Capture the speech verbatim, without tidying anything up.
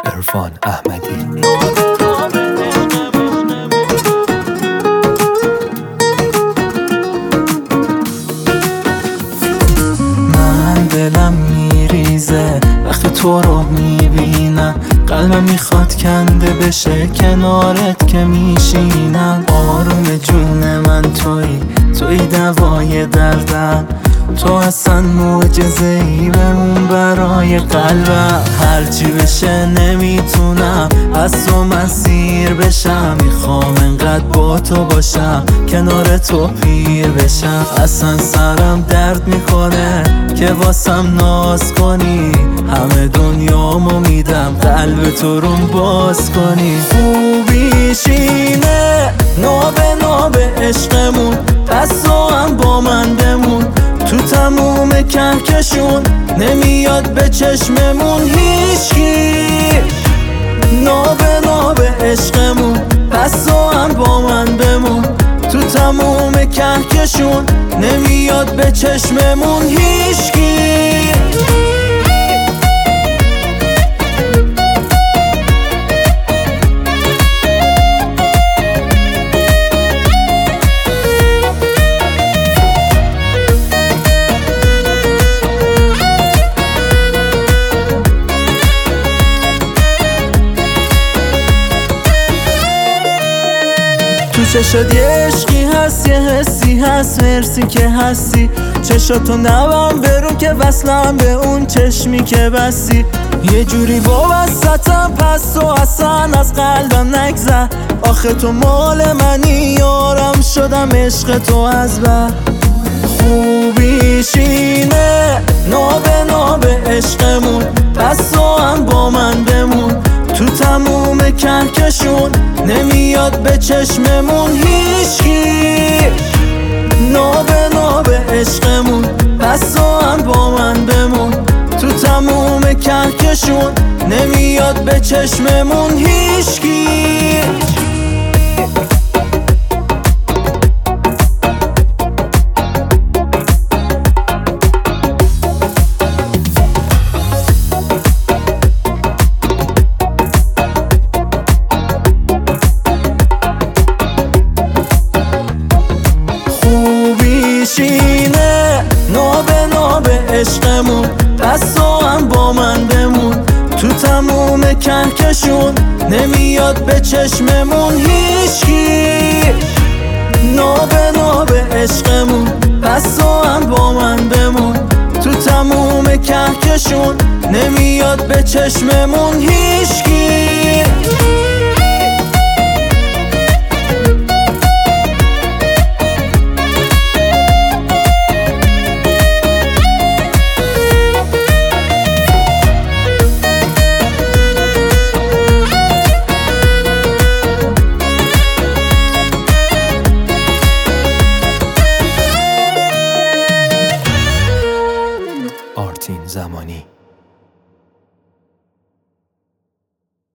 عرفان احمدی. من دلم میریزه وقتی تو رو میبینم، قلبم میخواد کنده بشه کنارت که میشینم. آروم جون من توی توی دوای دردم، تو اصلا معجزه ای بمون برای قلبم. هرچی بشه نمیتونم از تو مسیر بشم، میخوام انقدر با تو باشم کنار تو پیر بشم. اصلا سرم درد میکنه که واسم ناز کنی، همه دنیامو میدم قلب تو روم باز کنی. خوبیشینه نابه نابه عشقمون، پس تو هم با من بمون. تو تموم کهکشون نمیاد به چشممون هیچکی. نابه نابه عشقمون، پس تو هم با من بمون. تو تموم کهکشون نمیاد به چشممون هیچکی. تو چشات یه عشقی هست، یه حسی هست، مرسی که هستی. چشاتو نبم برون که وصلم به اون چشمی که بستی. یه جوری وابستم پس تو اصلا از قلبم نگذر. آخه تو مال منی یارم شدم عشق تو از بر. خوبیشینه نابه نابه عشقمون، پس تو هم با من بمون. تو تموم کهکشون نمیاد به چشممون هیچکی. نابه نابه عشقمون، پس تو هم با من بمون. تو تموم کهکشون نمیاد به چشممون هیچکی. خوبیشینه نابه نابه عشقمون، پس تو هم با من بمون. تو تموم کهکشون نمیاد به چشممون هیچکی. نابه نابه عشقمون، پس تو هم با من بمون. تو تموم کهکشون نمیاد به چشممون هیچکی.